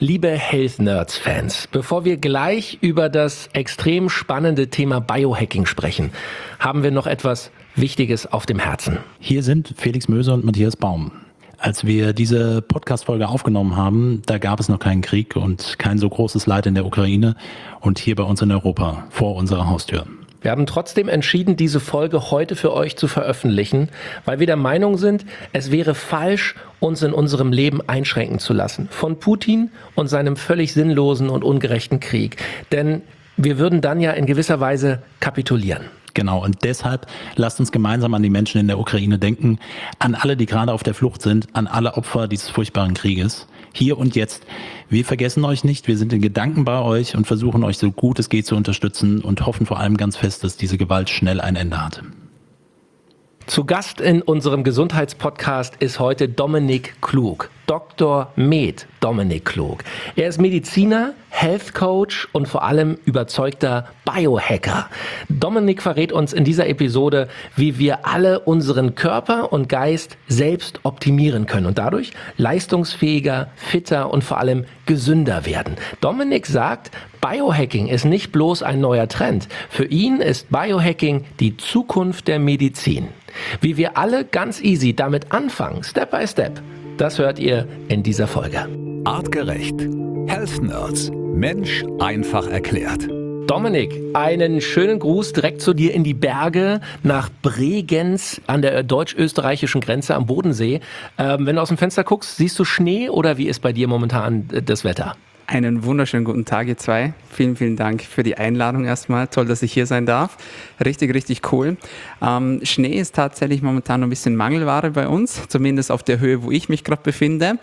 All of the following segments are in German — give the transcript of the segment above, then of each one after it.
Liebe Health Nerds Fans, bevor wir gleich über das extrem spannende Thema Biohacking sprechen, haben wir noch etwas Wichtiges auf dem Herzen. Hier sind Felix Möse und Matthias Baum. Als wir diese Podcast-Folge aufgenommen haben, da gab es noch keinen Krieg und kein so großes Leid in der Ukraine und hier bei uns in Europa vor unserer Haustür. Wir haben trotzdem entschieden, diese Folge heute für euch zu veröffentlichen, weil wir der Meinung sind, es wäre falsch, uns in unserem Leben einschränken zu lassen von Putin und seinem völlig sinnlosen und ungerechten Krieg. Denn wir würden dann ja in gewisser Weise kapitulieren. Genau, und deshalb lasst uns gemeinsam an die Menschen in der Ukraine denken, an alle, die gerade auf der Flucht sind, an alle Opfer dieses furchtbaren Krieges. Hier und jetzt. Wir vergessen euch nicht, wir sind in Gedanken bei euch und versuchen euch so gut es geht zu unterstützen und hoffen vor allem ganz fest, dass diese Gewalt schnell ein Ende hat. Zu Gast in unserem Gesundheitspodcast ist heute Dominik Klug, Dr. Med Dominik Klug. Er ist Mediziner, Health Coach und vor allem überzeugter Biohacker. Dominik verrät uns in dieser Episode, wie wir alle unseren Körper und Geist selbst optimieren können und dadurch leistungsfähiger, fitter und vor allem gesünder werden. Dominik sagt, Biohacking ist nicht bloß ein neuer Trend. Für ihn ist Biohacking die Zukunft der Medizin. Wie wir alle ganz easy damit anfangen, Step by Step, das hört ihr in dieser Folge. Artgerecht. Health Nerds. Mensch einfach erklärt. Dominik, einen schönen Gruß direkt zu dir in die Berge nach Bregenz an der deutsch-österreichischen Grenze am Bodensee. Wenn du aus dem Fenster guckst, siehst du Schnee oder wie ist bei dir momentan das Wetter? Einen wunderschönen guten Tag, ihr zwei. Vielen, vielen Dank für die Einladung erstmal. Toll, dass ich hier sein darf. Richtig, richtig cool. Schnee ist tatsächlich momentan noch ein bisschen Mangelware bei uns, zumindest auf der Höhe, wo ich mich gerade befinde.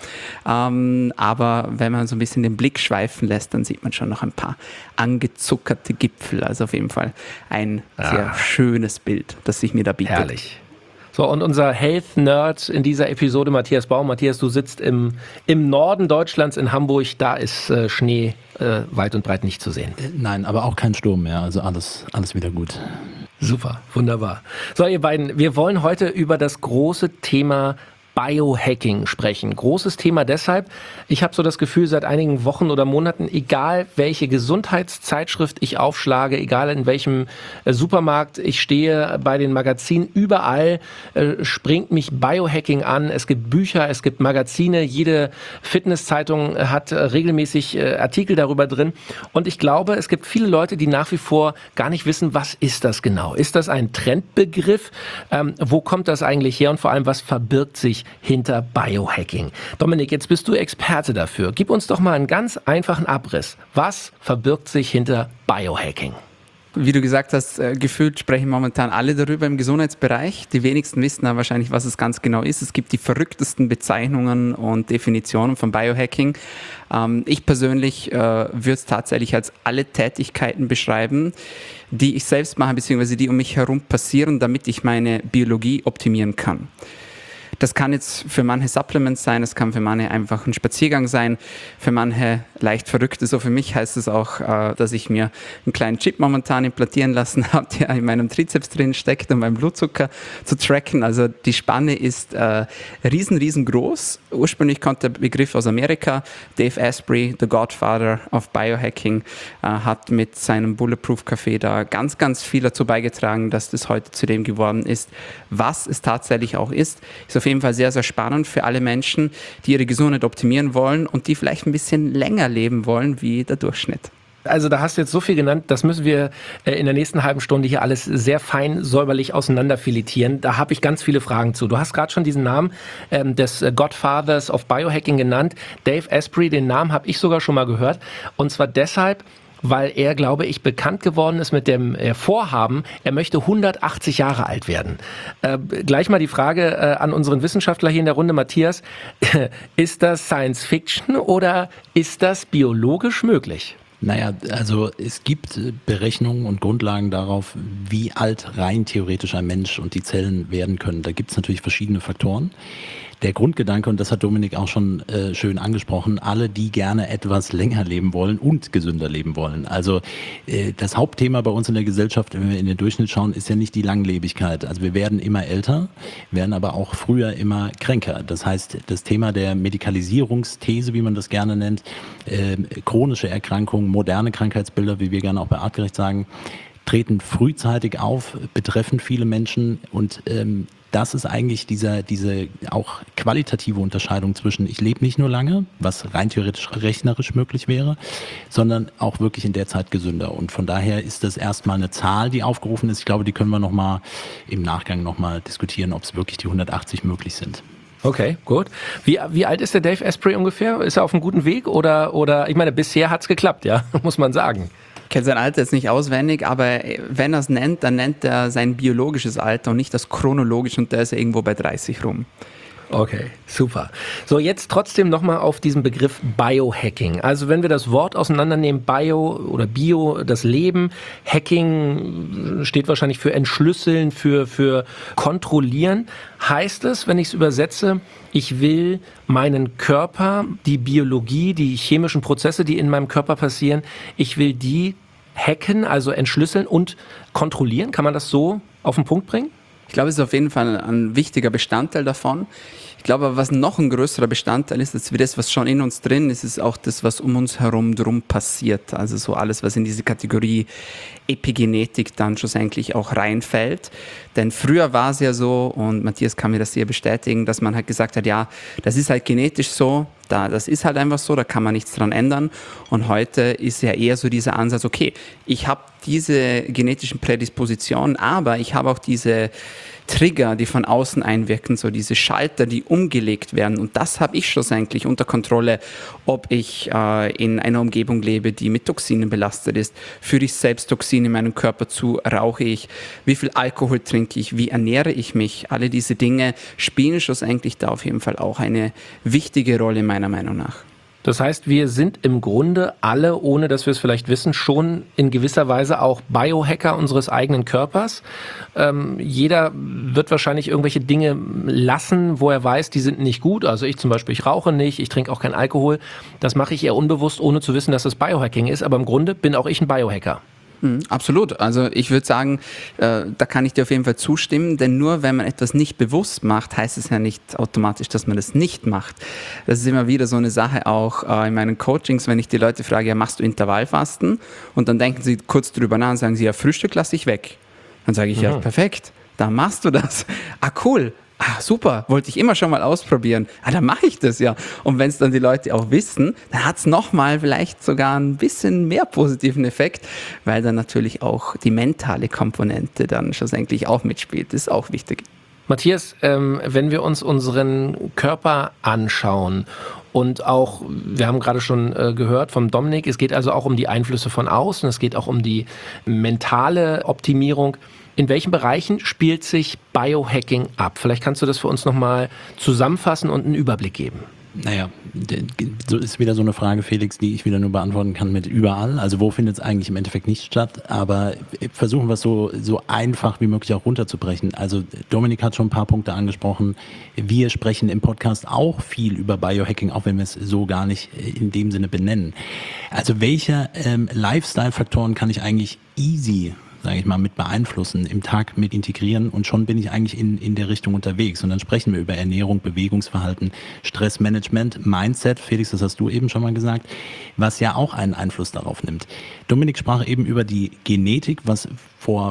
Aber wenn man so ein bisschen den Blick schweifen lässt, dann sieht man schon noch ein paar angezuckerte Gipfel. Also auf jeden Fall ein sehr schönes Bild, das sich mir da bietet. Herrlich. So, und unser Health-Nerd in dieser Episode, Matthias Baum. Matthias, du sitzt im Norden Deutschlands in Hamburg, da ist Schnee weit und breit nicht zu sehen. Nein, aber auch kein Sturm mehr, also alles wieder gut. Super, wunderbar. So, ihr beiden, wir wollen heute über das große Thema Biohacking sprechen. Großes Thema deshalb, ich habe so das Gefühl, seit einigen Wochen oder Monaten, egal welche Gesundheitszeitschrift ich aufschlage, egal in welchem Supermarkt ich stehe, bei den Magazinen, überall springt mich Biohacking an. Es gibt Bücher, es gibt Magazine, jede Fitnesszeitung hat regelmäßig Artikel darüber drin. Und ich glaube, es gibt viele Leute, die nach wie vor gar nicht wissen, was ist das genau? Ist das ein Trendbegriff? Wo kommt das eigentlich her? Und vor allem, was verbirgt sich hinter Biohacking? Dominik, jetzt bist du Experte dafür. Gib uns doch mal einen ganz einfachen Abriss. Was verbirgt sich hinter Biohacking? Wie du gesagt hast, gefühlt sprechen momentan alle darüber im Gesundheitsbereich. Die wenigsten wissen aber wahrscheinlich, was es ganz genau ist. Es gibt die verrücktesten Bezeichnungen und Definitionen von Biohacking. Ich persönlich würde es tatsächlich als alle Tätigkeiten beschreiben, die ich selbst mache, beziehungsweise die um mich herum passieren, damit ich meine Biologie optimieren kann. Das kann jetzt für manche Supplements sein, es kann für manche einfach ein Spaziergang sein, für manche leicht Verrückte. So für mich heißt es auch, dass ich mir einen kleinen Chip momentan implantieren lassen habe, der in meinem Trizeps drin steckt, um meinen Blutzucker zu tracken. Also die Spanne ist riesengroß. Ursprünglich kommt der Begriff aus Amerika. Dave Asprey, the Godfather of Biohacking, hat mit seinem Bulletproof Café da ganz viel dazu beigetragen, dass das heute zu dem geworden ist, was es tatsächlich auch ist. Ist auf jeden Fall sehr, sehr spannend für alle Menschen, die ihre Gesundheit optimieren wollen und die vielleicht ein bisschen länger leben wollen wie der Durchschnitt. Also da hast du jetzt so viel genannt, das müssen wir in der nächsten halben Stunde hier alles sehr fein säuberlich auseinanderfiletieren. Da habe ich ganz viele Fragen zu. Du hast gerade schon diesen Namen des Godfathers of Biohacking genannt. Dave Asprey, den Namen habe ich sogar schon mal gehört. Und zwar deshalb, weil er, glaube ich, bekannt geworden ist mit dem Vorhaben, er möchte 180 Jahre alt werden. Gleich mal die Frage an unseren Wissenschaftler hier in der Runde, Matthias, ist das Science Fiction oder ist das biologisch möglich? Naja, also es gibt Berechnungen und Grundlagen darauf, wie alt rein theoretisch ein Mensch und die Zellen werden können. Da gibt es natürlich verschiedene Faktoren. Der Grundgedanke, und das hat Dominik auch schon schön angesprochen, alle, die gerne etwas länger leben wollen und gesünder leben wollen. Also das Hauptthema bei uns in der Gesellschaft, wenn wir in den Durchschnitt schauen, ist ja nicht die Langlebigkeit. Also wir werden immer älter, werden aber auch früher immer kränker. Das heißt, das Thema der Medikalisierungsthese, wie man das gerne nennt, chronische Erkrankungen, moderne Krankheitsbilder, wie wir gerne auch bei Artgerecht sagen, treten frühzeitig auf, betreffen viele Menschen und das ist eigentlich diese auch qualitative Unterscheidung zwischen ich lebe nicht nur lange, was rein theoretisch rechnerisch möglich wäre, sondern auch wirklich in der Zeit gesünder. Und von daher ist das erstmal eine Zahl, die aufgerufen ist. Ich glaube, die können wir nochmal im Nachgang nochmal diskutieren, ob es wirklich die 180 möglich sind. Okay, gut. Wie alt ist der Dave Asprey ungefähr? Ist er auf einem guten Weg oder ich meine, bisher hat's geklappt, ja, muss man sagen. Ich kenne sein Alter jetzt nicht auswendig, aber wenn er es nennt, dann nennt er sein biologisches Alter und nicht das chronologische und da ist er irgendwo bei 30 rum. Okay, super. So, jetzt trotzdem nochmal auf diesen Begriff Biohacking. Also wenn wir das Wort auseinandernehmen, Bio oder Bio, das Leben, Hacking steht wahrscheinlich für entschlüsseln, für kontrollieren. Heißt es, wenn ich es übersetze, ich will meinen Körper, die Biologie, die chemischen Prozesse, die in meinem Körper passieren, ich will die hacken, also entschlüsseln und kontrollieren? Kann man das so auf den Punkt bringen? Ich glaube, es ist auf jeden Fall ein wichtiger Bestandteil davon. Ich glaube aber, was noch ein größerer Bestandteil ist, als wie das, was schon in uns drin ist, ist auch das, was um uns herum drum passiert. Also so alles, was in diese Kategorie Epigenetik dann schlussendlich auch reinfällt. Denn früher war es ja so, und Matthias kann mir das sehr bestätigen, dass man halt gesagt hat, ja, das ist halt genetisch so, das ist halt einfach so, da kann man nichts dran ändern. Und heute ist ja eher so dieser Ansatz, okay, ich habe diese genetischen Prädispositionen, aber ich habe auch diese Trigger, die von außen einwirken, so diese Schalter, die umgelegt werden. Und das habe ich schlussendlich unter Kontrolle, ob ich in einer Umgebung lebe, die mit Toxinen belastet ist. Führe ich selbst Toxine in meinem Körper zu? Rauche ich? Wie viel Alkohol trinke ich? Wie ernähre ich mich? Alle diese Dinge spielen schlussendlich da auf jeden Fall auch eine wichtige Rolle meiner Meinung nach. Das heißt, wir sind im Grunde alle, ohne dass wir es vielleicht wissen, schon in gewisser Weise auch Biohacker unseres eigenen Körpers. Jeder wird wahrscheinlich irgendwelche Dinge lassen, wo er weiß, die sind nicht gut. Also ich zum Beispiel, ich rauche nicht, ich trinke auch keinen Alkohol. Das mache ich eher unbewusst, ohne zu wissen, dass das Biohacking ist. Aber im Grunde bin auch ich ein Biohacker. Absolut. Also ich würde sagen, da kann ich dir auf jeden Fall zustimmen, denn nur wenn man etwas nicht bewusst macht, heißt es ja nicht automatisch, dass man das nicht macht. Das ist immer wieder so eine Sache auch in meinen Coachings, wenn ich die Leute frage, ja, machst du Intervallfasten? Und dann denken sie kurz drüber nach und sagen sie, ja, Frühstück lasse ich weg. Dann sage ich, ja, perfekt, dann machst du das. Ah, cool. Ah, super, wollte ich immer schon mal ausprobieren. Ah, dann mache ich das ja. Und wenn es dann die Leute auch wissen, dann hat es nochmal vielleicht sogar ein bisschen mehr positiven Effekt, weil dann natürlich auch die mentale Komponente dann schlussendlich auch mitspielt. Das ist auch wichtig. Matthias, wenn wir uns unseren Körper anschauen und auch, wir haben gerade schon gehört vom Dominik, es geht also auch um die Einflüsse von außen, es geht auch um die mentale Optimierung. In welchen Bereichen spielt sich Biohacking ab? Vielleicht kannst du das für uns nochmal zusammenfassen und einen Überblick geben. Naja, so ist wieder so eine Frage, Felix, die ich wieder nur beantworten kann mit überall. Also wo findet es eigentlich im Endeffekt nicht statt? Aber versuchen wir es so einfach wie möglich auch runterzubrechen. Also Dominik hat schon ein paar Punkte angesprochen. Wir sprechen im Podcast auch viel über Biohacking, auch wenn wir es so gar nicht in dem Sinne benennen. Also welche Lifestyle-Faktoren kann ich eigentlich easy, sage ich mal, mit beeinflussen, im Tag mit integrieren und schon bin ich eigentlich in der Richtung unterwegs. Und dann sprechen wir über Ernährung, Bewegungsverhalten, Stressmanagement, Mindset, Felix, das hast du eben schon mal gesagt, was ja auch einen Einfluss darauf nimmt. Dominik sprach eben über die Genetik, was vor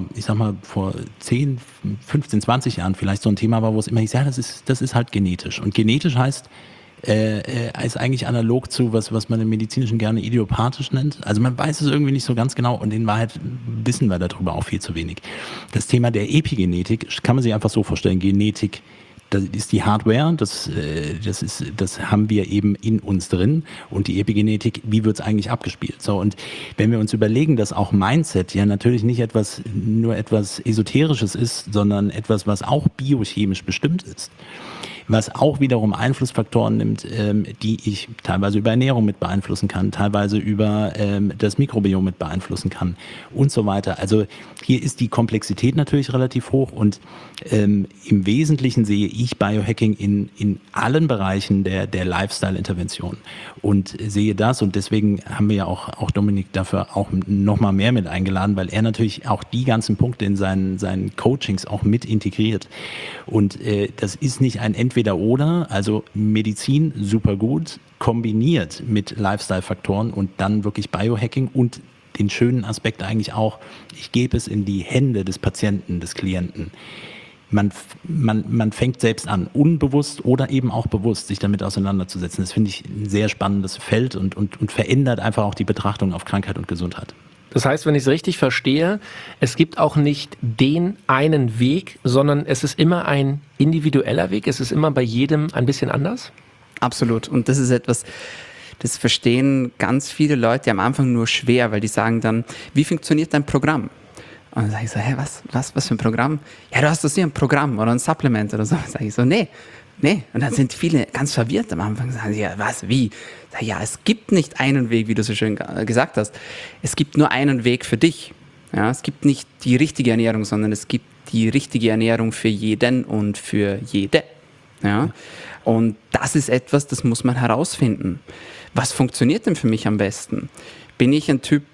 10, 15, 20 Jahren vielleicht so ein Thema war, wo es immer hieß, ja, das ist halt genetisch. Und genetisch heißt, ist eigentlich analog zu was man im Medizinischen gerne idiopathisch nennt. Also man weiß es irgendwie nicht so ganz genau und in Wahrheit wissen wir darüber auch viel zu wenig. Das Thema der Epigenetik kann man sich einfach so vorstellen. Genetik, das ist die Hardware, das haben wir eben in uns drin und die Epigenetik, wie wird es eigentlich abgespielt? So, und wenn wir uns überlegen, dass auch Mindset ja natürlich nicht nur etwas Esoterisches ist, sondern etwas, was auch biochemisch bestimmt ist. was auch wiederum Einflussfaktoren nimmt, die ich teilweise über Ernährung mit beeinflussen kann, teilweise über das Mikrobiom mit beeinflussen kann und so weiter. Also hier ist die Komplexität natürlich relativ hoch und im Wesentlichen sehe ich Biohacking in allen Bereichen der Lifestyle-Intervention und sehe das, und deswegen haben wir ja auch Dominik dafür auch nochmal mehr mit eingeladen, weil er natürlich auch die ganzen Punkte in seinen Coachings auch mit integriert. Und das ist nicht ein Entweder-Oder, also Medizin super gut, kombiniert mit Lifestyle-Faktoren und dann wirklich Biohacking und den schönen Aspekt eigentlich auch, ich gebe es in die Hände des Patienten, des Klienten. Man fängt selbst an, unbewusst oder eben auch bewusst, sich damit auseinanderzusetzen. Das finde ich ein sehr spannendes Feld und verändert einfach auch die Betrachtung auf Krankheit und Gesundheit. Das heißt, wenn ich es richtig verstehe, es gibt auch nicht den einen Weg, sondern es ist immer ein individueller Weg. Es ist immer bei jedem ein bisschen anders? Absolut. Und das ist etwas, das verstehen ganz viele Leute am Anfang nur schwer, weil die sagen dann, wie funktioniert dein Programm? Und dann sage ich so, was für ein Programm? Ja, du hast doch hier ein Programm oder ein Supplement oder so. Dann sage ich so, nee. Und dann sind viele ganz verwirrt am Anfang, sagen sie, ja, was, wie? Ja, es gibt nicht einen Weg, wie du so schön gesagt hast. Es gibt nur einen Weg für dich. Ja, es gibt nicht die richtige Ernährung, sondern es gibt die richtige Ernährung für jeden und für jede. Ja? Und das ist etwas, das muss man herausfinden. Was funktioniert denn für mich am besten? Bin ich ein Typ,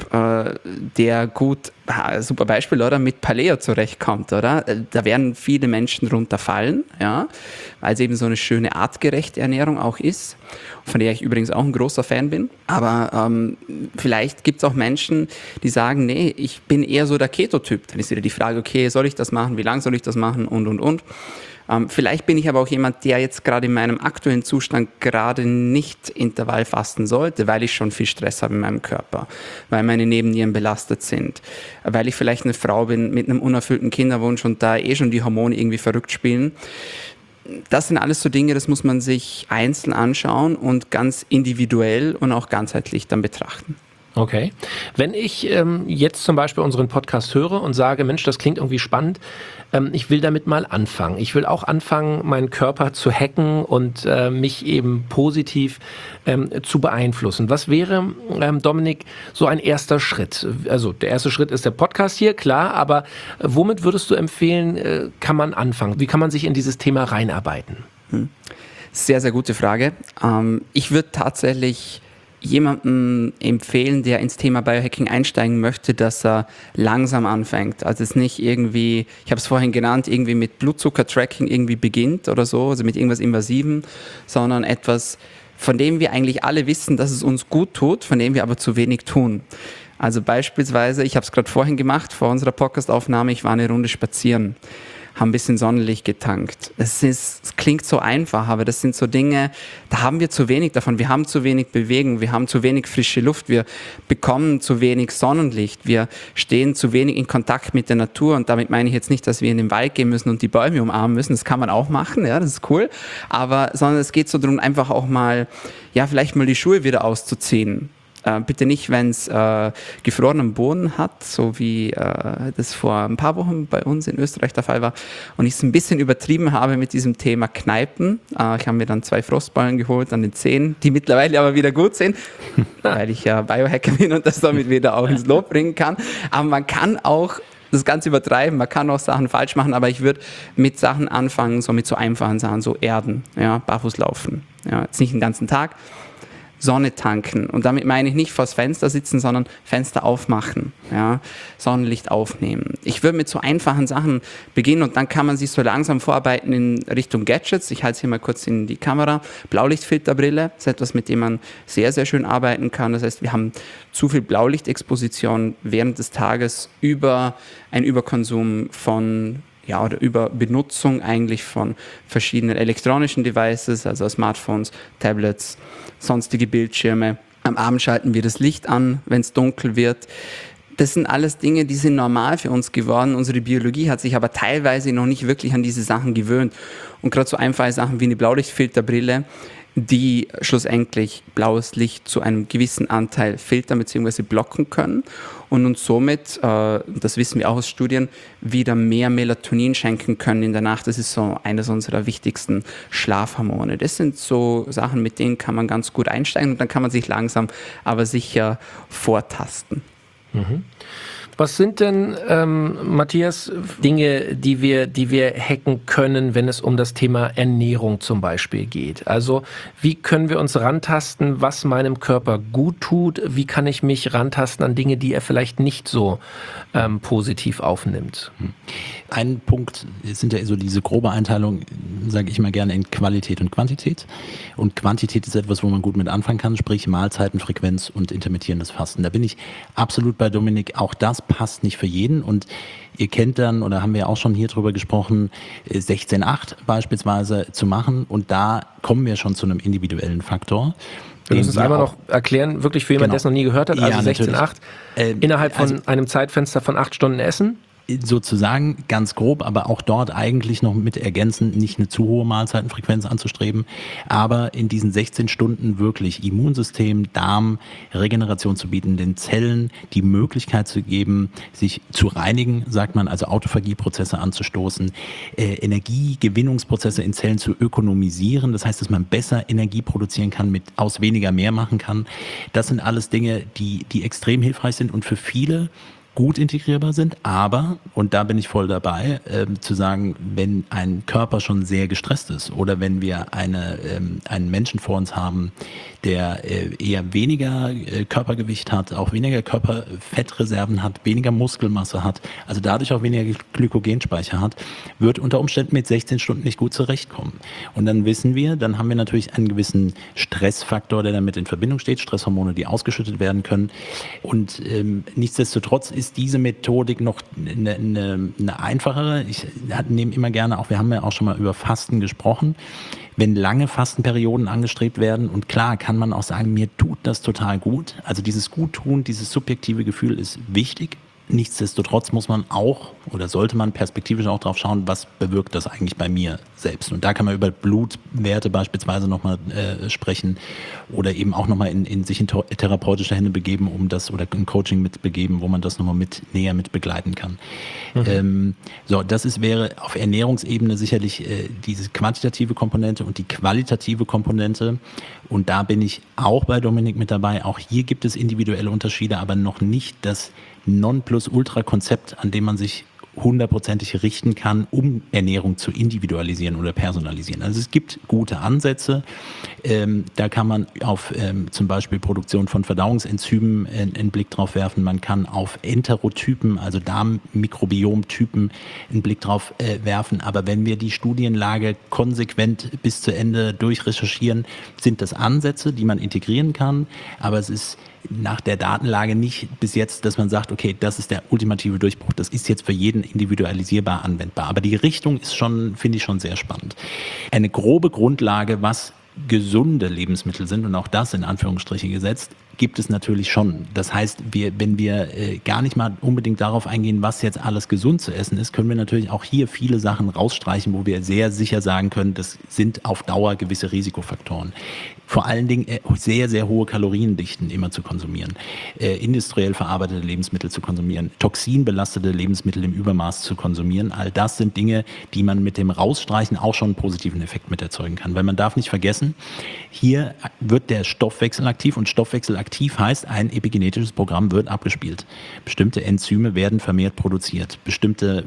der gut, super Beispiel, oder, mit Paleo zurechtkommt, oder? Da werden viele Menschen drunter fallen, ja, weil es eben so eine schöne artgerechte Ernährung auch ist, von der ich übrigens auch ein großer Fan bin. Aber vielleicht gibt es auch Menschen, die sagen, nee, ich bin eher so der Keto-Typ. Dann ist wieder die Frage, okay, soll ich das machen, wie lange soll ich das machen und. Vielleicht bin ich aber auch jemand, der jetzt gerade in meinem aktuellen Zustand gerade nicht Intervall fasten sollte, weil ich schon viel Stress habe in meinem Körper, weil meine Nebennieren belastet sind, weil ich vielleicht eine Frau bin mit einem unerfüllten Kinderwunsch und da schon die Hormone irgendwie verrückt spielen. Das sind alles so Dinge, das muss man sich einzeln anschauen und ganz individuell und auch ganzheitlich dann betrachten. Okay. Wenn ich jetzt zum Beispiel unseren Podcast höre und sage, Mensch, das klingt irgendwie spannend, ich will damit mal anfangen. Ich will auch anfangen, meinen Körper zu hacken und mich eben positiv zu beeinflussen. Was wäre, Dominik, so ein erster Schritt? Also der erste Schritt ist der Podcast hier, klar, aber womit würdest du empfehlen, kann man anfangen? Wie kann man sich in dieses Thema reinarbeiten? Sehr, sehr gute Frage. Ich würde tatsächlich jemanden empfehlen, der ins Thema Biohacking einsteigen möchte, dass er langsam anfängt. Also es nicht irgendwie, ich habe es vorhin genannt, irgendwie mit Blutzucker-Tracking irgendwie beginnt oder so, also mit irgendwas Invasivem, sondern etwas, von dem wir eigentlich alle wissen, dass es uns gut tut, von dem wir aber zu wenig tun. Also beispielsweise, ich habe es gerade vorhin gemacht, vor unserer Podcast-Aufnahme, ich war eine Runde spazieren, haben ein bisschen Sonnenlicht getankt. Es klingt so einfach, aber das sind so Dinge, da haben wir zu wenig davon. Wir haben zu wenig Bewegung, wir haben zu wenig frische Luft, wir bekommen zu wenig Sonnenlicht, wir stehen zu wenig in Kontakt mit der Natur, und damit meine ich jetzt nicht, dass wir in den Wald gehen müssen und die Bäume umarmen müssen, das kann man auch machen, ja, das ist cool, aber sondern es geht so darum, einfach auch mal, ja, vielleicht mal die Schuhe wieder auszuziehen. Bitte nicht, wenn es gefrorenen Boden hat, so wie das vor ein paar Wochen bei uns in Österreich der Fall war. Und ich es ein bisschen übertrieben habe mit diesem Thema Kneipen. Ich habe mir dann 2 Frostballen geholt an den Zehen, die mittlerweile aber wieder gut sind, weil ich ja Biohacker bin und das damit wieder auch ins Lob bringen kann. Aber man kann auch das Ganze übertreiben, man kann auch Sachen falsch machen, aber ich würde mit Sachen anfangen, so mit so einfachen Sachen, so Erden, ja, barfuß laufen. Ja, jetzt nicht den ganzen Tag. Sonne tanken. Und damit meine ich nicht vors Fenster sitzen, sondern Fenster aufmachen, ja, Sonnenlicht aufnehmen. Ich würde mit so einfachen Sachen beginnen und dann kann man sich so langsam vorarbeiten in Richtung Gadgets. Ich halte es hier mal kurz in die Kamera. Blaulichtfilterbrille ist etwas, mit dem man sehr, sehr schön arbeiten kann. Das heißt, wir haben zu viel Blaulichtexposition während des Tages über einen Überkonsum von oder über Benutzung eigentlich von verschiedenen elektronischen Devices, also Smartphones, Tablets, sonstige Bildschirme. Am Abend schalten wir das Licht an, wenn es dunkel wird. Das sind alles Dinge, die sind normal für uns geworden. Unsere Biologie hat sich aber teilweise noch nicht wirklich an diese Sachen gewöhnt. Und gerade so einfache Sachen wie eine Blaulichtfilterbrille die schlussendlich blaues Licht zu einem gewissen Anteil filtern bzw. blocken können und uns somit, das wissen wir auch aus Studien, wieder mehr Melatonin schenken können in der Nacht. Das ist so eines unserer wichtigsten Schlafhormone. Das sind so Sachen, mit denen kann man ganz gut einsteigen und dann kann man sich langsam aber sicher vortasten. Mhm. Was sind denn, Matthias, Dinge, die wir hacken können, wenn es um das Thema Ernährung zum Beispiel geht? Also wie können wir uns rantasten, was meinem Körper gut tut? Wie kann ich mich rantasten an Dinge, die er vielleicht nicht so positiv aufnimmt? Ein Punkt sind ja so diese grobe Einteilung, sage ich mal gerne, in Qualität und Quantität. Und Quantität ist etwas, wo man gut mit anfangen kann, sprich Mahlzeitenfrequenz und intermittierendes Fasten. Da bin ich absolut bei Dominik. Auch das passt nicht für jeden. Und ihr kennt dann, oder haben wir auch schon hier drüber gesprochen, 16:8 beispielsweise zu machen. Und da kommen wir schon zu einem individuellen Faktor. Wir müssen es einmal noch erklären, wirklich für jemanden, der es noch nie gehört hat. Also 16:8, innerhalb von einem Zeitfenster von 8 Stunden essen. Sozusagen ganz grob, aber auch dort eigentlich noch mit ergänzend nicht eine zu hohe Mahlzeitenfrequenz anzustreben, aber in diesen 16 Stunden wirklich Immunsystem, Darm, Regeneration zu bieten, den Zellen die Möglichkeit zu geben, sich zu reinigen, sagt man, also Autophagieprozesse anzustoßen, Energiegewinnungsprozesse in Zellen zu ökonomisieren, das heißt, dass man besser Energie produzieren kann, aus weniger mehr machen kann. Das sind alles Dinge, die extrem hilfreich sind und für viele gut integrierbar sind, aber, und da bin ich voll dabei, zu sagen, wenn ein Körper schon sehr gestresst ist oder wenn wir einen Menschen vor uns haben, der eher weniger Körpergewicht hat, auch weniger Körperfettreserven hat, weniger Muskelmasse hat, also dadurch auch weniger Glykogenspeicher hat, wird unter Umständen mit 16 Stunden nicht gut zurechtkommen. Und dann wissen wir, dann haben wir natürlich einen gewissen Stressfaktor, der damit in Verbindung steht, Stresshormone, die ausgeschüttet werden können. Und nichtsdestotrotz ist diese Methodik noch eine einfachere. Ich nehme immer gerne auch, wir haben ja auch schon mal über Fasten gesprochen, wenn lange Fastenperioden angestrebt werden und klar kann man auch sagen, mir tut das total gut. Also dieses Guttun, dieses subjektive Gefühl ist wichtig. Nichtsdestotrotz muss man auch oder sollte man perspektivisch auch drauf schauen, was bewirkt das eigentlich bei mir selbst. Und da kann man über Blutwerte beispielsweise nochmal sprechen oder eben auch nochmal in sich in therapeutische Hände begeben, um das oder ein Coaching mitbegeben, wo man das nochmal näher mit begleiten kann. Mhm. Das wäre auf Ernährungsebene sicherlich diese quantitative Komponente und die qualitative Komponente. Und da bin ich auch bei Dominik mit dabei. Auch hier gibt es individuelle Unterschiede, aber noch nicht das Nonplusultra-Konzept, an dem man sich hundertprozentig richten kann, um Ernährung zu individualisieren oder personalisieren. Also es gibt gute Ansätze. Da kann man auf zum Beispiel Produktion von Verdauungsenzymen einen Blick drauf werfen. Man kann auf Enterotypen, also Darmmikrobiomtypen, einen Blick drauf werfen. Aber wenn wir die Studienlage konsequent bis zu Ende durchrecherchieren, sind das Ansätze, die man integrieren kann. Aber es ist nach der Datenlage nicht bis jetzt, dass man sagt, okay, das ist der ultimative Durchbruch. Das ist jetzt für jeden individualisierbar anwendbar. Aber die Richtung ist schon, finde ich schon sehr spannend. Eine grobe Grundlage, was gesunde Lebensmittel sind und auch das in Anführungsstriche gesetzt, gibt es natürlich schon. Das heißt, wenn wir gar nicht mal unbedingt darauf eingehen, was jetzt alles gesund zu essen ist, können wir natürlich auch hier viele Sachen rausstreichen, wo wir sehr sicher sagen können, das sind auf Dauer gewisse Risikofaktoren. Vor allen Dingen sehr, sehr hohe Kaloriendichten immer zu konsumieren, industriell verarbeitete Lebensmittel zu konsumieren, toxinbelastete Lebensmittel im Übermaß zu konsumieren. All das sind Dinge, die man mit dem Rausstreichen auch schon einen positiven Effekt mit erzeugen kann. Weil man darf nicht vergessen, hier wird der Stoffwechsel aktiv und Stoffwechsel aktiv heißt, ein epigenetisches Programm wird abgespielt. Bestimmte Enzyme werden vermehrt produziert, bestimmte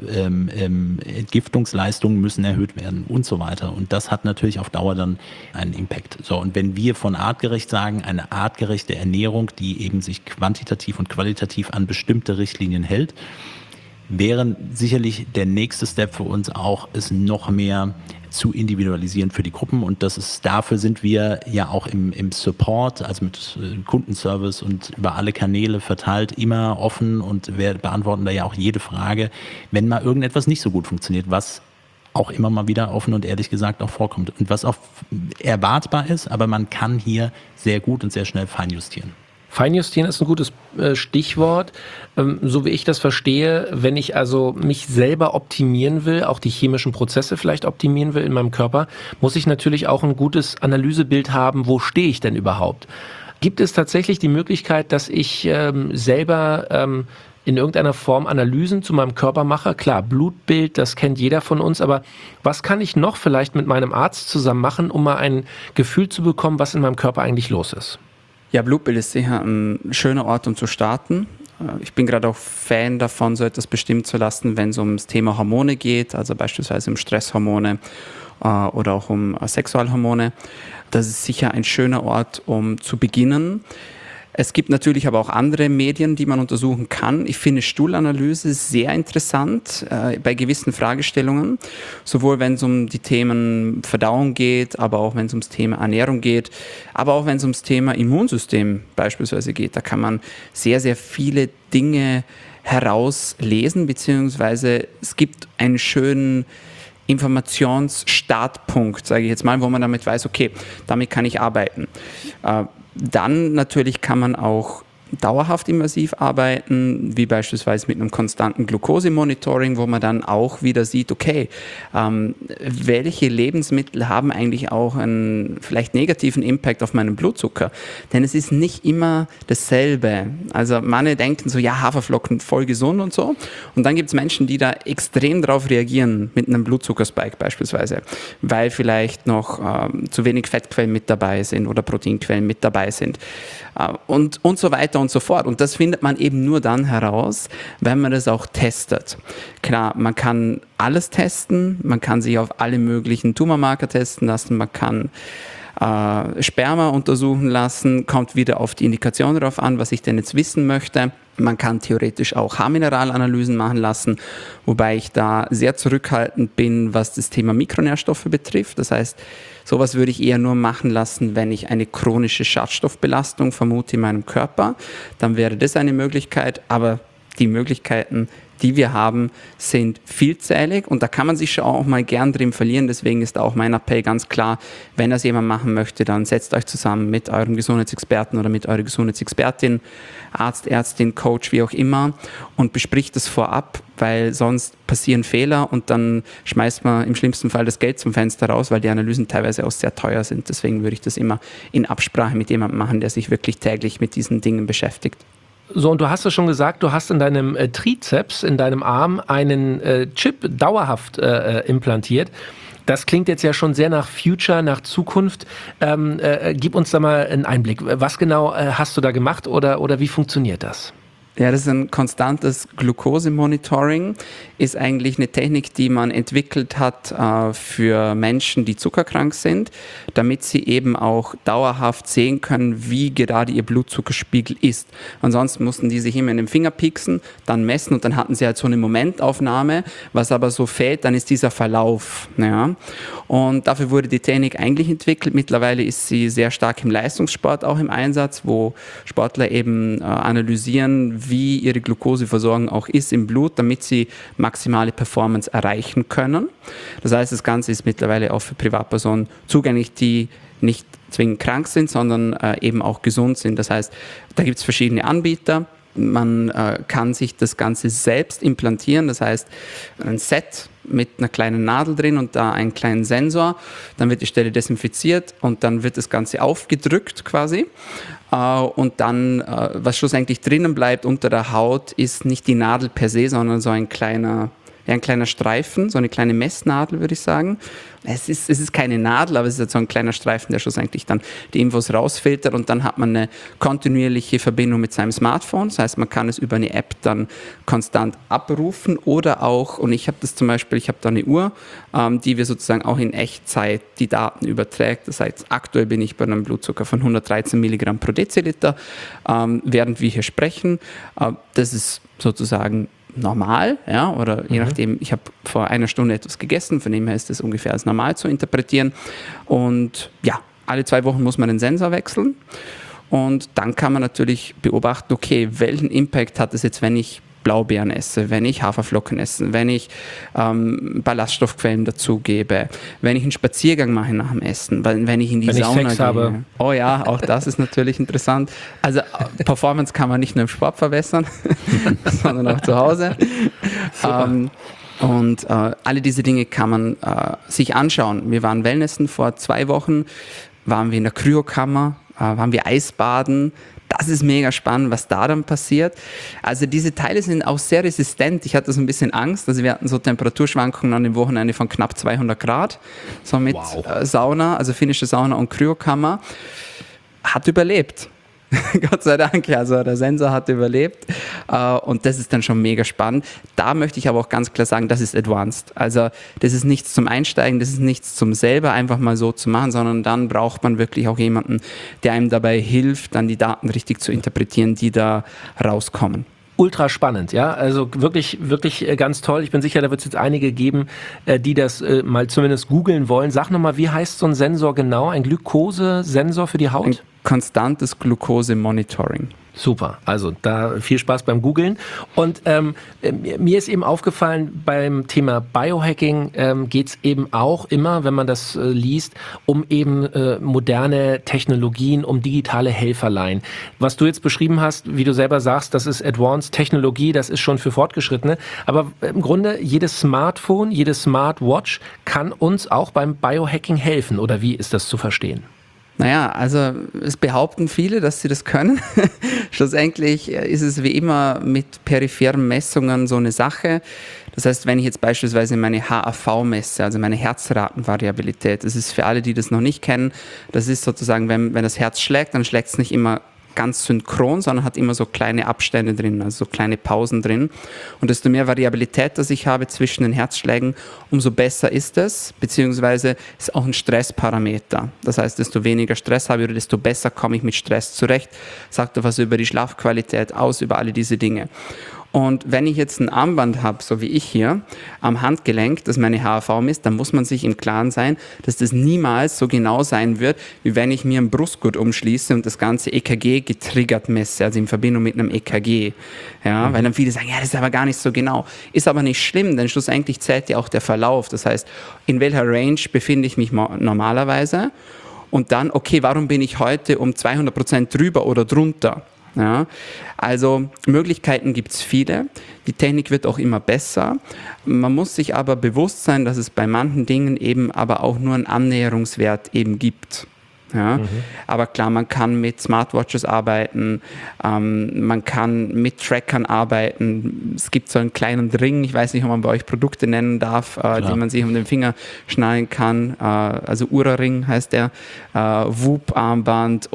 Entgiftungsleistungen müssen erhöht werden und so weiter. Und das hat natürlich auf Dauer dann einen Impact. So, und wenn wir von artgerecht sagen, eine artgerechte Ernährung, die eben sich quantitativ und qualitativ an bestimmte Richtlinien hält, wäre sicherlich der nächste Step für uns auch, es noch mehr zu individualisieren für die Gruppen und dafür sind wir ja auch im Support, also mit Kundenservice und über alle Kanäle verteilt, immer offen und wir beantworten da ja auch jede Frage, wenn mal irgendetwas nicht so gut funktioniert, was auch immer mal wieder offen und ehrlich gesagt auch vorkommt und was auch erwartbar ist, aber man kann hier sehr gut und sehr schnell feinjustieren. Feinjustieren ist ein gutes Stichwort. So wie ich das verstehe, wenn ich also mich selber optimieren will, auch die chemischen Prozesse vielleicht optimieren will in meinem Körper, muss ich natürlich auch ein gutes Analysebild haben, wo stehe ich denn überhaupt? Gibt es tatsächlich die Möglichkeit, dass ich selber in irgendeiner Form Analysen zu meinem Körper mache? Klar, Blutbild, das kennt jeder von uns, aber was kann ich noch vielleicht mit meinem Arzt zusammen machen, um mal ein Gefühl zu bekommen, was in meinem Körper eigentlich los ist? Ja, Blutbild ist sicher ein schöner Ort, um zu starten. Ich bin gerade auch Fan davon, so etwas bestimmen zu lassen, wenn es ums Thema Hormone geht, also beispielsweise um Stresshormone oder auch um Sexualhormone. Das ist sicher ein schöner Ort, um zu beginnen. Es gibt natürlich aber auch andere Medien, die man untersuchen kann. Ich finde Stuhlanalyse sehr interessant bei gewissen Fragestellungen, sowohl wenn es um die Themen Verdauung geht, aber auch wenn es ums Thema Ernährung geht, aber auch wenn es ums Thema Immunsystem beispielsweise geht. Da kann man sehr, sehr viele Dinge herauslesen, beziehungsweise es gibt einen schönen Informationsstartpunkt, sage ich jetzt mal, wo man damit weiß, okay, damit kann ich arbeiten. Dann natürlich kann man auch dauerhaft immersiv arbeiten, wie beispielsweise mit einem konstanten Glukosemonitoring, wo man dann auch wieder sieht, okay, welche Lebensmittel haben eigentlich auch einen vielleicht negativen Impact auf meinen Blutzucker? Denn es ist nicht immer dasselbe. Also manche denken so, ja, Haferflocken voll gesund und so. Und dann gibt es Menschen, die da extrem drauf reagieren mit einem Blutzuckerspike beispielsweise, weil vielleicht noch zu wenig Fettquellen mit dabei sind oder Proteinquellen mit dabei sind und so weiter und so fort. Und das findet man eben nur dann heraus, wenn man das auch testet. Klar, man kann alles testen, man kann sich auf alle möglichen Tumormarker testen lassen, man kann Sperma untersuchen lassen, kommt wieder auf die Indikation darauf an, was ich denn jetzt wissen möchte. Man kann theoretisch auch Haarmineralanalysen machen lassen, wobei ich da sehr zurückhaltend bin, was das Thema Mikronährstoffe betrifft. Das heißt, sowas würde ich eher nur machen lassen, wenn ich eine chronische Schadstoffbelastung vermute in meinem Körper. Dann wäre das eine Möglichkeit, aber die Möglichkeiten, die wir haben, sind vielzählig und da kann man sich schon auch mal gern drin verlieren. Deswegen ist da auch mein Appell ganz klar, wenn das jemand machen möchte, dann setzt euch zusammen mit eurem Gesundheitsexperten oder mit eurer Gesundheitsexpertin, Arzt, Ärztin, Coach, wie auch immer und bespricht das vorab, weil sonst passieren Fehler und dann schmeißt man im schlimmsten Fall das Geld zum Fenster raus, weil die Analysen teilweise auch sehr teuer sind. Deswegen würde ich das immer in Absprache mit jemandem machen, der sich wirklich täglich mit diesen Dingen beschäftigt. So, und du hast es schon gesagt, du hast in deinem Trizeps, in deinem Arm, einen Chip dauerhaft implantiert. Das klingt jetzt ja schon sehr nach Future, nach Zukunft. Gib uns da mal einen Einblick. Was genau hast du da gemacht oder wie funktioniert das? Ja, das ist ein konstantes Glukosemonitoring, ist eigentlich eine Technik, die man entwickelt hat für Menschen, die zuckerkrank sind, damit sie eben auch dauerhaft sehen können, wie gerade ihr Blutzuckerspiegel ist. Ansonsten mussten die sich immer in den Finger pieksen, dann messen und dann hatten sie halt so eine Momentaufnahme. Was aber so fehlt, dann ist dieser Verlauf. Ja. Und dafür wurde die Technik eigentlich entwickelt. Mittlerweile ist sie sehr stark im Leistungssport auch im Einsatz, wo Sportler eben analysieren, wie ihre Glukoseversorgung auch ist im Blut, damit sie maximale Performance erreichen können. Das heißt, das Ganze ist mittlerweile auch für Privatpersonen zugänglich, die nicht zwingend krank sind, sondern eben auch gesund sind. Das heißt, da gibt es verschiedene Anbieter. Man kann sich das Ganze selbst implantieren, das heißt ein Set mit einer kleinen Nadel drin und da einen kleinen Sensor. Dann wird die Stelle desinfiziert und dann wird das Ganze aufgedrückt quasi. Und dann, was schlussendlich drinnen bleibt unter der Haut, ist nicht die Nadel per se, sondern so ein kleiner Streifen, so eine kleine Messnadel, würde ich sagen. Es ist keine Nadel, aber es ist so ein kleiner Streifen, der schlussendlich dann die Infos rausfiltert und dann hat man eine kontinuierliche Verbindung mit seinem Smartphone. Das heißt, man kann es über eine App dann konstant abrufen oder auch, und ich habe das zum Beispiel, ich habe da eine Uhr, die wir sozusagen auch in Echtzeit die Daten überträgt. Das heißt, aktuell bin ich bei einem Blutzucker von 113 Milligramm pro Deziliter, während wir hier sprechen. Das ist sozusagen normal, ja, oder je nachdem, ich habe vor einer Stunde etwas gegessen, von dem her ist das ungefähr als normal zu interpretieren. Und ja, alle 2 Wochen muss man den Sensor wechseln und dann kann man natürlich beobachten, okay, welchen Impact hat es jetzt, wenn ich Blaubeeren esse, wenn ich Haferflocken esse, wenn ich Ballaststoffquellen dazugebe, wenn ich einen Spaziergang mache nach dem Essen, wenn ich in die Sauna Sex gehe. habe. Oh ja, auch das ist natürlich interessant. Also Performance kann man nicht nur im Sport verbessern, sondern auch zu Hause. Und alle diese Dinge kann man sich anschauen. Wir waren Wellnessen vor 2 Wochen, waren wir in der Kryokammer, waren wir Eisbaden. Das ist mega spannend, was da dann passiert. Also diese Teile sind auch sehr resistent. Ich hatte so ein bisschen Angst. Also wir hatten so Temperaturschwankungen an dem Wochenende von knapp 200 Grad. So mit Sauna, also finnische Sauna und Kryokammer. Hat überlebt. Gott sei Dank, also der Sensor hat überlebt und das ist dann schon mega spannend. Da möchte ich aber auch ganz klar sagen, das ist advanced. Also das ist nichts zum Einsteigen, das ist nichts zum selber einfach mal so zu machen, sondern dann braucht man wirklich auch jemanden, der einem dabei hilft, dann die Daten richtig zu interpretieren, die da rauskommen. Ultra spannend, ja, also wirklich, wirklich ganz toll. Ich bin sicher, da wird es jetzt einige geben, die das mal zumindest googeln wollen. Sag nochmal, wie heißt so ein Sensor genau? Ein Glukosesensor für die Haut? Ein konstantes Glucose-Monitoring. Super, also da viel Spaß beim Googlen. Und mir ist eben aufgefallen, beim Thema Biohacking geht es eben auch immer, wenn man das liest, um eben moderne Technologien, um digitale Helferlein. Was du jetzt beschrieben hast, wie du selber sagst, das ist Advanced Technologie, das ist schon für Fortgeschrittene. Aber im Grunde jedes Smartphone, jede Smartwatch kann uns auch beim Biohacking helfen. Oder wie ist das zu verstehen? Naja, also es behaupten viele, dass sie das können. Schlussendlich ist es wie immer mit peripheren Messungen so eine Sache. Das heißt, wenn ich jetzt beispielsweise meine HAV messe, also meine Herzratenvariabilität, das ist für alle, die das noch nicht kennen, das ist sozusagen, wenn das Herz schlägt, dann schlägt es nicht immer ganz synchron, sondern hat immer so kleine Abstände drin, also so kleine Pausen drin. Und desto mehr Variabilität, das ich habe zwischen den Herzschlägen, umso besser ist es, beziehungsweise ist auch ein Stressparameter. Das heißt, desto weniger Stress habe ich, desto besser komme ich mit Stress zurecht. Sagt doch was über die Schlafqualität aus, über alle diese Dinge. Und wenn ich jetzt ein Armband habe, so wie ich hier, am Handgelenk, das meine HAV misst, dann muss man sich im Klaren sein, dass das niemals so genau sein wird, wie wenn ich mir einen Brustgurt umschließe und das ganze EKG getriggert messe, also in Verbindung mit einem EKG. Ja, weil dann viele sagen, ja, das ist aber gar nicht so genau. Ist aber nicht schlimm, denn schlussendlich zählt ja auch der Verlauf. Das heißt, in welcher Range befinde ich mich normalerweise? Und dann, okay, warum bin ich heute um 200% drüber oder drunter? Ja, also Möglichkeiten gibt es viele. Die Technik wird auch immer besser. Man muss sich aber bewusst sein, dass es bei manchen Dingen eben aber auch nur einen Annäherungswert eben gibt. Ja? Aber klar, man kann mit Smartwatches arbeiten, man kann mit Trackern arbeiten. Es gibt so einen kleinen Ring, ich weiß nicht, ob man bei euch Produkte nennen darf, die man sich um den Finger schnallen kann. Also Ura-Ring heißt der, Whoop-Armband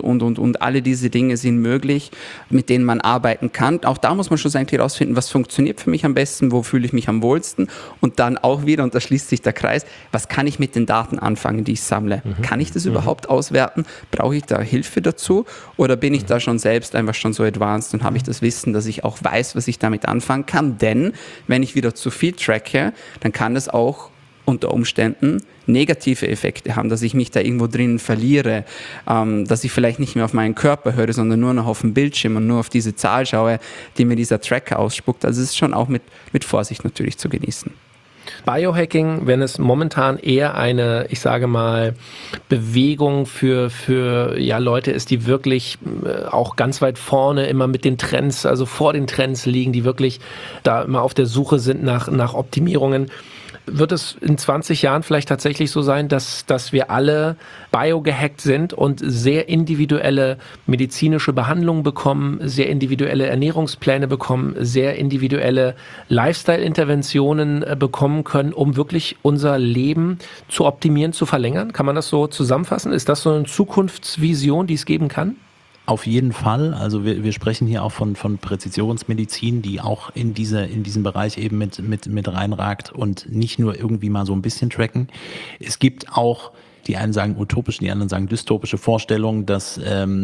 und alle diese Dinge sind möglich, mit denen man arbeiten kann. Auch da muss man schlussendlich herausfinden, was funktioniert für mich am besten, wo fühle ich mich am wohlsten und dann auch wieder, und da schließt sich der Kreis, was kann ich mit den Daten anfangen, die ich sammle? Kann ich das überhaupt auswerten? Brauche ich da Hilfe dazu? Oder bin ich da schon selbst einfach schon so advanced und habe ich das Wissen, dass ich auch weiß, was ich damit anfangen kann? Denn wenn ich wieder zu viel tracke, dann kann das auch unter Umständen negative Effekte haben, dass ich mich da irgendwo drin verliere, dass ich vielleicht nicht mehr auf meinen Körper höre, sondern nur noch auf den Bildschirm und nur auf diese Zahl schaue, die mir dieser Tracker ausspuckt. Also es ist schon auch mit Vorsicht natürlich zu genießen. Biohacking, wenn es momentan eher eine, ich sage mal, Bewegung für ja, Leute ist, die wirklich auch ganz weit vorne immer mit den Trends, also vor den Trends liegen, die wirklich da immer auf der Suche sind nach Optimierungen. Wird es in 20 Jahren vielleicht tatsächlich so sein, dass wir alle biogehackt sind und sehr individuelle medizinische Behandlungen bekommen, sehr individuelle Ernährungspläne bekommen, sehr individuelle Lifestyle-Interventionen bekommen können, um wirklich unser Leben zu optimieren, zu verlängern? Kann man das so zusammenfassen? Ist das so eine Zukunftsvision, die es geben kann? Auf jeden Fall. Also wir sprechen hier auch von Präzisionsmedizin, die auch in diesen Bereich eben mit reinragt und nicht nur irgendwie mal so ein bisschen tracken. Es gibt auch, die einen sagen utopische, die anderen sagen dystopische Vorstellungen, dass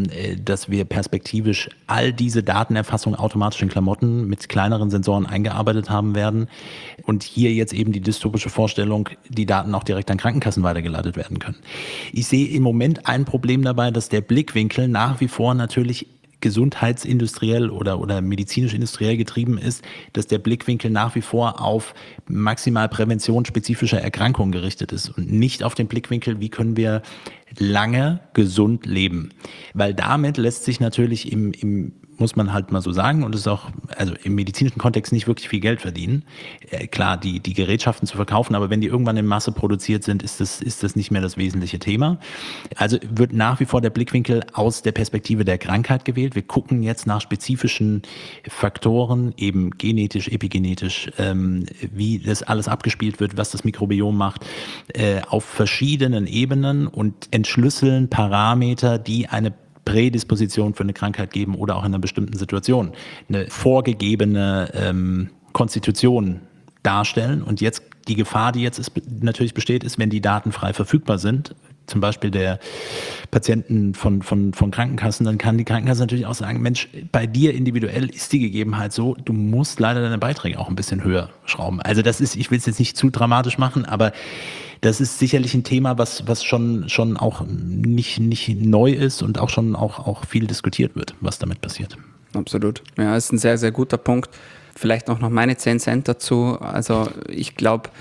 wir perspektivisch all diese Datenerfassung automatisch in Klamotten mit kleineren Sensoren eingearbeitet haben werden und hier jetzt eben die dystopische Vorstellung, die Daten auch direkt an Krankenkassen weitergeleitet werden können. Ich sehe im Moment ein Problem dabei, dass der Blickwinkel nach wie vor natürlich gesundheitsindustriell oder medizinisch-industriell getrieben ist, dass der Blickwinkel nach wie vor auf maximal Prävention spezifischer Erkrankungen gerichtet ist und nicht auf den Blickwinkel, wie können wir lange gesund leben. Weil damit lässt sich natürlich muss man halt mal so sagen, und es ist auch also im medizinischen Kontext nicht wirklich viel Geld verdienen. Klar, die Gerätschaften zu verkaufen, aber wenn die irgendwann in Masse produziert sind, ist das nicht mehr das wesentliche Thema. Also wird nach wie vor der Blickwinkel aus der Perspektive der Krankheit gewählt. Wir gucken jetzt nach spezifischen Faktoren, eben genetisch, epigenetisch, wie das alles abgespielt wird, was das Mikrobiom macht, auf verschiedenen Ebenen und entschlüsseln Parameter, die eine Prädisposition für eine Krankheit geben oder auch in einer bestimmten Situation eine vorgegebene Konstitution darstellen. Und jetzt die Gefahr, die jetzt natürlich besteht, ist, wenn die Daten frei verfügbar sind, zum Beispiel der Patienten von Krankenkassen, dann kann die Krankenkasse natürlich auch sagen, Mensch, bei dir individuell ist die Gegebenheit so, du musst leider deine Beiträge auch ein bisschen höher schrauben. Also ich will es jetzt nicht zu dramatisch machen, aber das ist sicherlich ein Thema, was schon auch nicht neu ist und auch schon auch viel diskutiert wird, was damit passiert. Absolut. Ja, ist ein sehr, sehr guter Punkt. Vielleicht noch meine 10 Cent dazu. Also ich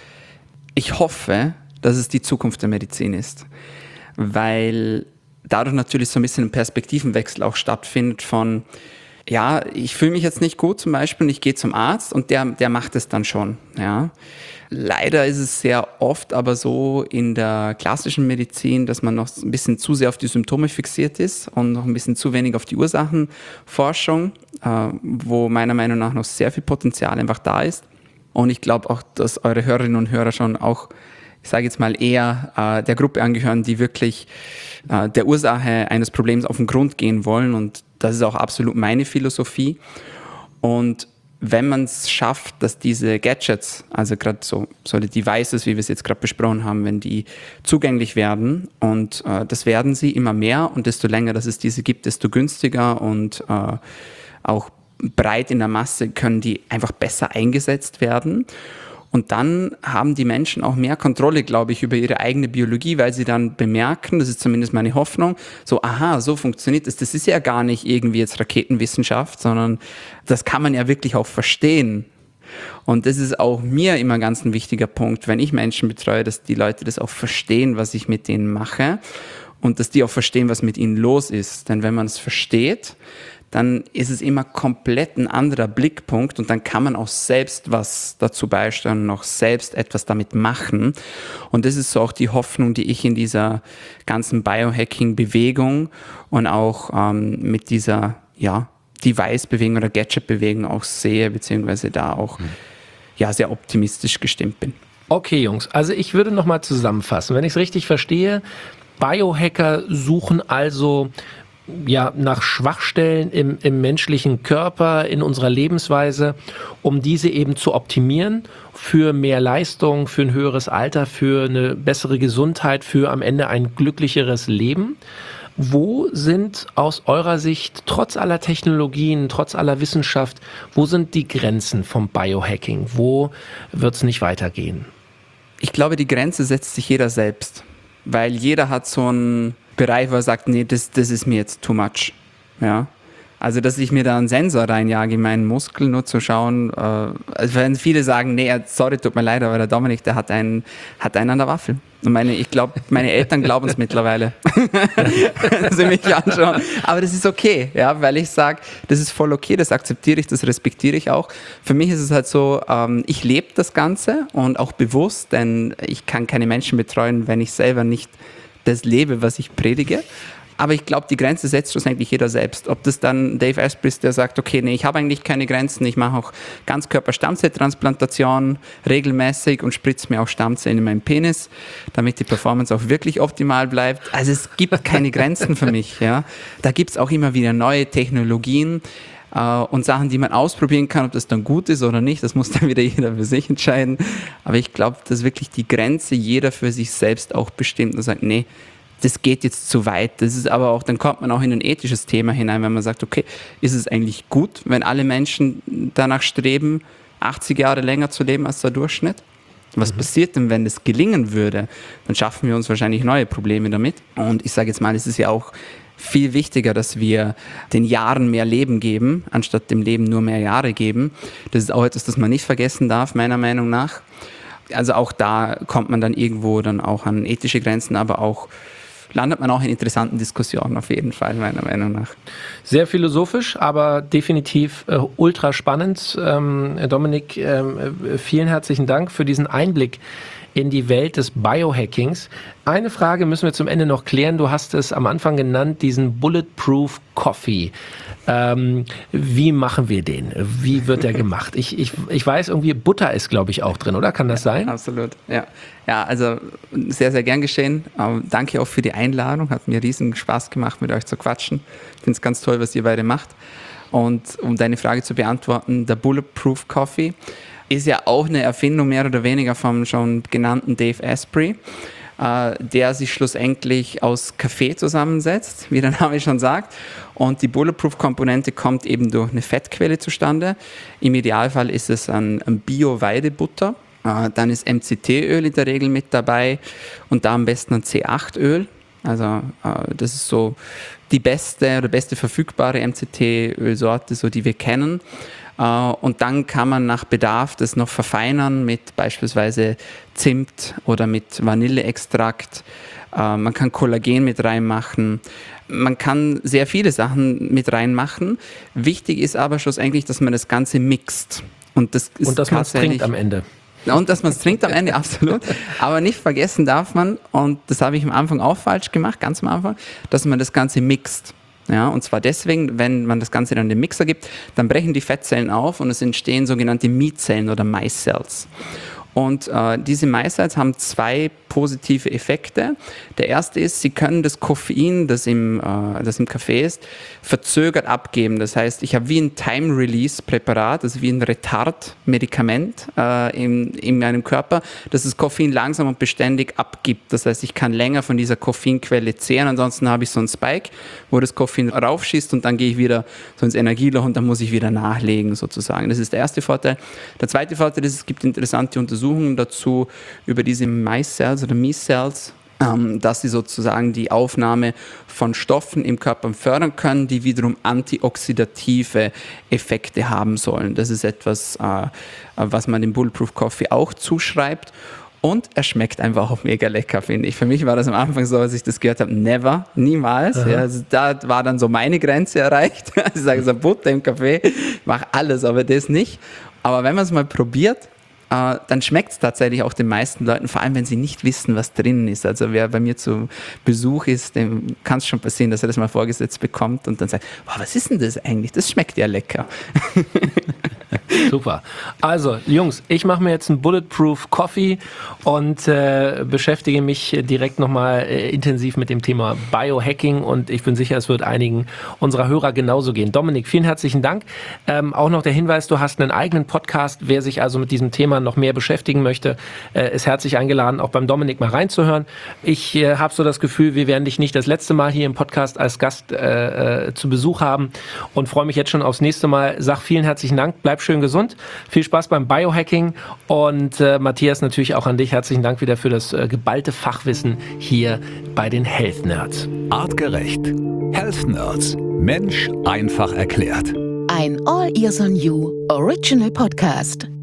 hoffe, dass es die Zukunft der Medizin ist, weil dadurch natürlich so ein bisschen ein Perspektivenwechsel auch stattfindet von, ja, ich fühle mich jetzt nicht gut zum Beispiel und ich gehe zum Arzt und der macht es dann schon, ja. Leider ist es sehr oft aber so in der klassischen Medizin, dass man noch ein bisschen zu sehr auf die Symptome fixiert ist und noch ein bisschen zu wenig auf die Ursachenforschung, wo meiner Meinung nach noch sehr viel Potenzial einfach da ist. Und ich glaube auch, dass eure Hörerinnen und Hörer schon auch, ich sage jetzt mal eher der Gruppe angehören, die wirklich der Ursache eines Problems auf den Grund gehen wollen. Und das ist auch absolut meine Philosophie. Und wenn man es schafft, dass diese Gadgets, also gerade so die Devices, wie wir es jetzt gerade besprochen haben, wenn die zugänglich werden und das werden sie immer mehr und desto länger, dass es diese gibt, desto günstiger und auch breit in der Masse können die einfach besser eingesetzt werden. Und dann haben die Menschen auch mehr Kontrolle, glaube ich, über ihre eigene Biologie, weil sie dann bemerken, das ist zumindest meine Hoffnung, so, aha, so funktioniert das. Das ist ja gar nicht irgendwie jetzt Raketenwissenschaft, sondern das kann man ja wirklich auch verstehen. Und das ist auch mir immer ganz ein wichtiger Punkt, wenn ich Menschen betreue, dass die Leute das auch verstehen, was ich mit denen mache und dass die auch verstehen, was mit ihnen los ist. Denn wenn man es versteht, dann ist es immer komplett ein anderer Blickpunkt und dann kann man auch selbst was dazu beisteuern, noch selbst etwas damit machen. Und das ist so auch die Hoffnung, die ich in dieser ganzen Biohacking-Bewegung und auch mit dieser Device-Bewegung oder Gadget-Bewegung auch sehe, beziehungsweise da auch sehr optimistisch gestimmt bin. Okay, Jungs, also ich würde nochmal zusammenfassen. Wenn ich es richtig verstehe, Biohacker suchen also nach Schwachstellen im menschlichen Körper, in unserer Lebensweise, um diese eben zu optimieren für mehr Leistung, für ein höheres Alter, für eine bessere Gesundheit, für am Ende ein glücklicheres Leben. Wo sind aus eurer Sicht, trotz aller Technologien, trotz aller Wissenschaft, wo sind die Grenzen vom Biohacking? Wo wird es nicht weitergehen? Ich glaube, die Grenze setzt sich jeder selbst, weil jeder hat so einen Bereich, wo er sagt, nee, das ist mir jetzt too much. Ja? Also, dass ich mir da einen Sensor reinjage in meinen Muskel, nur zu schauen, also wenn viele sagen, nee, sorry, tut mir leid, aber der Dominik, der hat einen an der Waffel. Und ich glaube, meine Eltern glauben es mittlerweile, wenn sie mich anschauen. Aber das ist okay, ja, weil ich sage, das ist voll okay, das akzeptiere ich, das respektiere ich auch. Für mich ist es halt so, ich lebe das Ganze und auch bewusst, denn ich kann keine Menschen betreuen, wenn ich selber nicht das lebe, was ich predige. Aber ich glaube, die Grenze setzt schlussendlich jeder selbst. Ob das dann Dave Asprey ist, der sagt, okay, nee, ich habe eigentlich keine Grenzen, ich mache auch Ganzkörper-Stammzelltransplantation regelmäßig und spritze mir auch Stammzellen in meinen Penis, damit die Performance auch wirklich optimal bleibt. Also es gibt keine Grenzen für mich. Ja. Da gibt es auch immer wieder neue Technologien und Sachen, die man ausprobieren kann, ob das dann gut ist oder nicht, das muss dann wieder jeder für sich entscheiden. Aber ich glaube, dass wirklich die Grenze jeder für sich selbst auch bestimmt und sagt, nee, das geht jetzt zu weit. Das ist aber auch, dann kommt man auch in ein ethisches Thema hinein, wenn man sagt, okay, ist es eigentlich gut, wenn alle Menschen danach streben, 80 Jahre länger zu leben als der Durchschnitt? Was passiert denn, wenn das gelingen würde? Dann schaffen wir uns wahrscheinlich neue Probleme damit. Und ich sage jetzt mal, es ist ja auch viel wichtiger, dass wir den Jahren mehr Leben geben, anstatt dem Leben nur mehr Jahre geben. Das ist auch etwas, das man nicht vergessen darf, meiner Meinung nach. Also auch da kommt man dann irgendwo dann auch an ethische Grenzen, aber auch landet man auch in interessanten Diskussionen auf jeden Fall, meiner Meinung nach. Sehr philosophisch, aber definitiv ultra spannend. Dominik, vielen herzlichen Dank für diesen Einblick in die Welt des Biohackings. Eine Frage müssen wir zum Ende noch klären. Du hast es am Anfang genannt, diesen Bulletproof Coffee. Wie machen wir den? Wie wird der gemacht? Ich weiß, irgendwie Butter ist, glaube ich, auch drin, oder? Kann das sein? Absolut, ja. Ja, also sehr, sehr gern geschehen. Danke auch für die Einladung. Hat mir riesen Spaß gemacht, mit euch zu quatschen. Ich finde es ganz toll, was ihr beide macht. Und um deine Frage zu beantworten, der Bulletproof Coffee ist ja auch eine Erfindung mehr oder weniger vom schon genannten Dave Asprey, der sich schlussendlich aus Kaffee zusammensetzt, wie der Name schon sagt. Und die Bulletproof-Komponente kommt eben durch eine Fettquelle zustande. Im Idealfall ist es ein Bio-Weidebutter. Dann ist MCT-Öl in der Regel mit dabei und da am besten ein C8-Öl. Also das ist so die beste verfügbare MCT-Ölsorte, so die wir kennen. Und dann kann man nach Bedarf das noch verfeinern mit beispielsweise Zimt oder mit Vanilleextrakt. Man kann Kollagen mit reinmachen. Man kann sehr viele Sachen mit reinmachen. Wichtig ist aber schlussendlich, dass man das Ganze mixt. Und dass man es trinkt am Ende. Und dass man es trinkt am Ende, absolut. Aber nicht vergessen darf man, und das habe ich am Anfang auch falsch gemacht, ganz am Anfang, dass man das Ganze mixt. Ja, und zwar deswegen, wenn man das Ganze dann in den Mixer gibt, dann brechen die Fettzellen auf und es entstehen sogenannte Miezzellen oder Maicells. Und diese Maicells haben zwei positive Effekte. Der erste ist, sie können das Koffein, das im Kaffee ist, verzögert abgeben. Das heißt, ich habe wie ein Time-Release-Präparat, also wie ein Retard-Medikament in meinem Körper, das das Koffein langsam und beständig abgibt. Das heißt, ich kann länger von dieser Koffeinquelle zehren, ansonsten habe ich so einen Spike, wo das Koffein raufschießt und dann gehe ich wieder so ins Energieloch und dann muss ich wieder nachlegen sozusagen. Das ist der erste Vorteil. Der zweite Vorteil ist, es gibt interessante Untersuchungen dazu über diese Maicells oder Micelles, dass sie sozusagen die Aufnahme von Stoffen im Körper fördern können, die wiederum antioxidative Effekte haben sollen. Das ist etwas, was man dem Bulletproof Coffee auch zuschreibt. Und er schmeckt einfach auch mega lecker, finde ich. Für mich war das am Anfang so, als ich das gehört habe, never, niemals. Ja, also da war dann so meine Grenze erreicht. Ich sage so, Butter im Kaffee, ich mache alles, aber das nicht. Aber wenn man es mal probiert, dann schmeckt es tatsächlich auch den meisten Leuten, vor allem wenn sie nicht wissen, was drin ist. Also wer bei mir zu Besuch ist, dem kann es schon passieren, dass er das mal vorgesetzt bekommt und dann sagt, wow, was ist denn das eigentlich? Das schmeckt ja lecker. Super. Also, Jungs, ich mache mir jetzt einen Bulletproof Coffee und beschäftige mich direkt nochmal intensiv mit dem Thema Biohacking und ich bin sicher, es wird einigen unserer Hörer genauso gehen. Dominik, vielen herzlichen Dank. Auch noch der Hinweis, du hast einen eigenen Podcast. Wer sich also mit diesem Thema noch mehr beschäftigen möchte, ist herzlich eingeladen, auch beim Dominik mal reinzuhören. Ich habe so das Gefühl, wir werden dich nicht das letzte Mal hier im Podcast als Gast zu Besuch haben und freue mich jetzt schon aufs nächste Mal. Sag vielen herzlichen Dank, bleib schön gesund, viel Spaß beim Biohacking und Matthias, natürlich auch an dich, herzlichen Dank wieder für das geballte Fachwissen hier bei den Health Nerds. Artgerecht. Health Nerds. Mensch einfach erklärt. Ein All Ears on You Original Podcast.